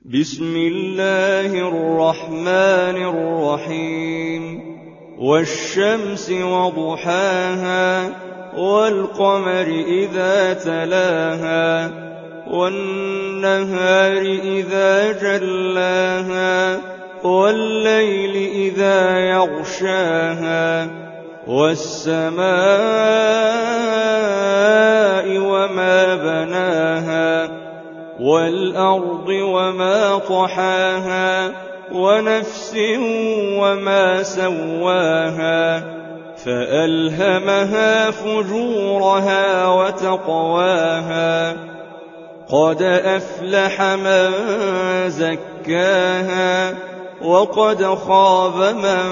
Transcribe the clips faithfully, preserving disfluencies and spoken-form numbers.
بسم الله الرحمن الرحيم والشمس وضحاها والقمر إذا تلاها والنهار إذا جلاها والليل إذا يغشاها والسماء وما بناها والأرض وما طحاها ونفس وما سواها فألهمها فجورها وتقواها قد أفلح من زكاها وقد خاب من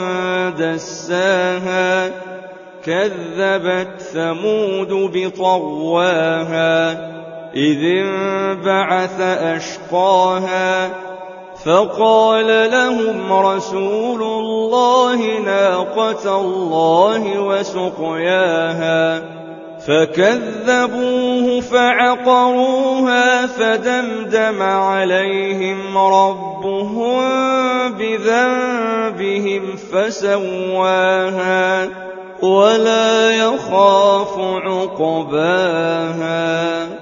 دساها كذبت ثمود بطغواها إذ انبعث أشقاها فقال لهم رسول الله ناقة الله وسقياها فكذبوه فعقروها فدمدم عليهم ربهم بذنبهم فسواها ولا يخاف عقباها.